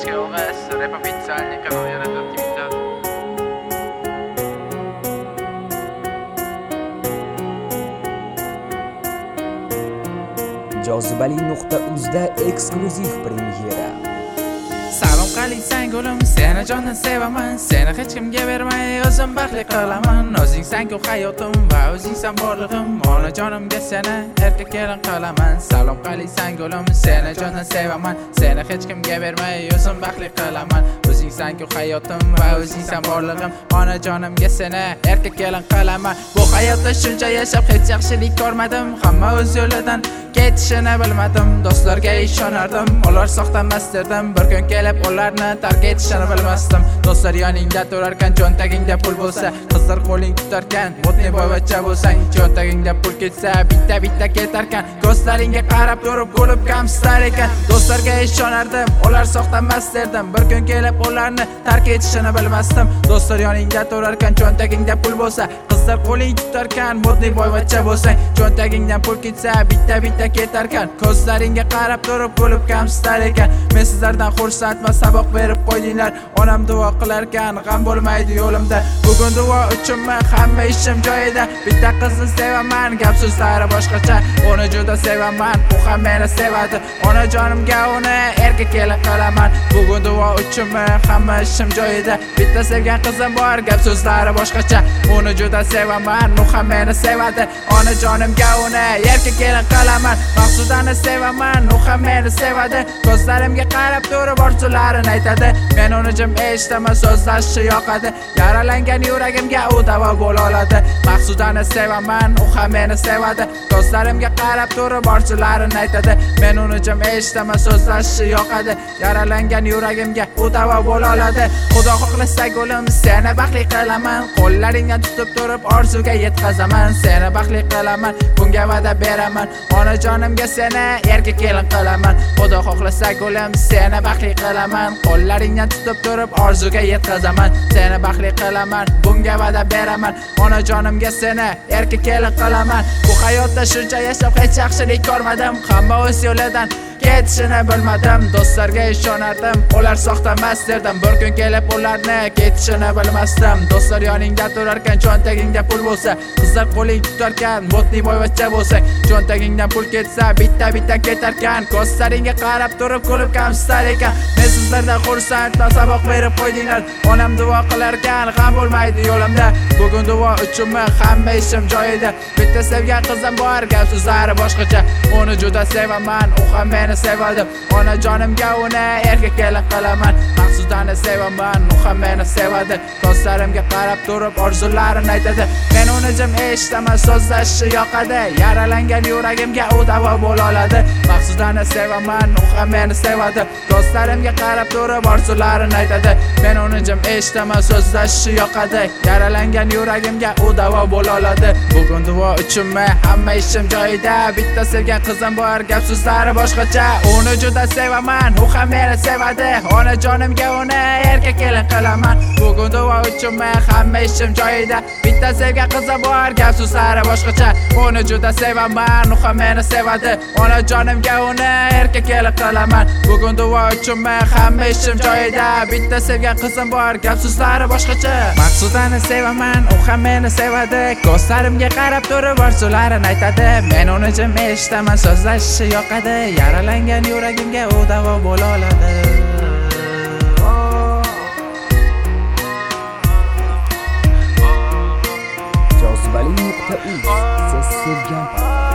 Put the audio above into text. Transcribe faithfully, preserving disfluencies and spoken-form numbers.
Русский ЛС, рэп официальный канал yaratib Twitter'da. Jozibali nuqta uzda eksklyuziv premyera. Salom qilsang gulim, seni jondan sevaman. Seni hech kimga bermay o'zim baxtli qilaman. O'zingsan-ku hayotim va o'zingsan borlig'im. Onajonimga seni erkak kelin qilaman. Salom qilsang gulim, seni jondan sevaman. Seni hech kimga bermay o'zim baxtli qilaman. O'zingsan-ku hayotim va o'zingsan borlig'im. Onajonimga seni erkak kelin qilaman. Bu hayotda shuncha yashab hech yaxshilik ko'rmadim. Hamma o'z yo'lidan ketishini bilmadim. Do'stlarga ishonardim, ular soxta emas derdim. Bir kun kelib ularni tark etishini bilmasdim. Do'stlar yoningda turarkan, cho'ntagingda pul bo'lsa, qizlar qo'ling tutarkan, modniy boyvachcha bo'lsang, cho'ntagingda pul ketsa, bitta bitta ketarkan. Ko'zlaringga qarab turib kulib kamsizlar ekan. Do'stlarga ishonardim, ular soxta emas derdim. Bir kun kelib ularni tark etishini bilmasdim. Do'stlar yoningda turarkan, cho'ntagingda pul bo'lsa, qizlar qo'ling tutarkan, modniy boyvachcha bo'lsang, cho'ntagingdan pul ketsa, bitta bitta ketarkan. Ko'zlaringga qarab turib kulib kamsizlar ekan. Men sizlardan xursandman, saboq berib qo'ydinglar. Onam duo qilarkan, g'am bo'lmaydi yo'limda. Bugun duo uchunmi, hamma ishim joyida. Bitta qizni sevaman, gap so'zlari boshqacha. Uni juda sevaman, u ham meni sevadi. Onajonimga uni erkak kelin qilaman. Bugun duo uchunmi, hamma ishim joyida. Bitta sevgan qizim bor, gap so'zlari boshqacha. Uni juda sevaman, u ham meni sevadi. Onajonimga uni erkak kelin qilaman. Maqsudani sevaman, u ham meni sevadi. Ko'zlarimga qarab turib orzularini aytadi. Men uni jim eshitaman, so'zlashi yoqadi. Yaralangan yuragimga u davo bo'la oladi. Maqsudani sevaman, u ham meni sevadi. Ko'zlarimga qarab turib orzularini aytadi. Men uni jim eshitaman, so'zlashi yoqadi. Yaralangan yuragimga u davo bo'la oladi. Xudo xohlasa gulim, seni baxtli qilaman. Qo'llaringdan tutib turib orzuga yetkazaman. Seni baxtli qilaman, bunga va'da beraman. Onajonimga seni erkak kelin qilaman. Xudo xohlasa gulim, seni baxtli qilaman. Qo'llaringdan tutib turib orzuga yetkazaman. Seni baxtli qilaman, bunga va'da beraman. Onajonimga seni erkak kelin qilaman. Bu hayotda shuncha yashab hech yaxshilik ko'rmadim. Hamma o'z yo'lidan ketishini bilmadim. Do'stlarga ishonardim, ular soxta emas derdim. Bir kun kelib ularni ketishini bilmasdim. Do'stlar yoningda turarkan, cho'ntagingda pul bo'lsa, qizlar qo'ling tutarkan, modniy boyvachcha bo'lsang, cho'ntagingdan pul ketsa, bitta bitta ketarkan. Ko'zlaringga qarab turib kulib kamsizlar ekan. Men sizlardan xursandman, saboq berib qo'ydinglar. Onam duo qilarkan, g'am bo'lmaydi yo'limda. Bugun duo uchunmi, hamma ishim joyida. Bitta sevgan qizim bor, gap so'zlari boshqacha. Uni juda sevaman, u ham meni sevadi. Onajonimga uni erkak kelin qilaman. Maqsudani sevaman, u ham meni sevadi. Ko'zlarimga qarab turib orzularini aytadi. Men uni jim eshitaman, so'zlashi yoqadi. Yaralangan yuragimga u davo bo'la oladi. Maqsudani sevaman, u ham meni sevadi. Ko'zlarimga qarab turib orzularini aytadi. Men uni jim eshitaman, so'zlashi yoqadi. Yaralangan yuragimga u davo bo'la oladi. Bugun duo uchunmi, hamma ishim joyida. Bitta sevgan qizim bor, gap so'zlari boshqacha. Uni juda sevaman, u ham meni sevadi. Onajonimga uni erkak kelin qilaman. Bugun duo uchunmi, hamma ishim joyida. Bitta sevgan qizim bor, gap so'zlari boshqacha. Uni juda sevaman, u ham meni sevadi. Onajonimga uni erkak kelin qilaman. Bugun duo uchunmi, hamma ishim joyida. Bitta sevgan qizim bor, gap so'zlari boshqacha. Maqsudani sevaman, u ham meni sevadi. Ko'zlarimga qarab turib orzularini aytadi. Men uni jim eshitaman, so'zlashi yoqadi. Yaralangan yuragimga u davo bo'la oladi. Jozibali nuqta uz siz sevgan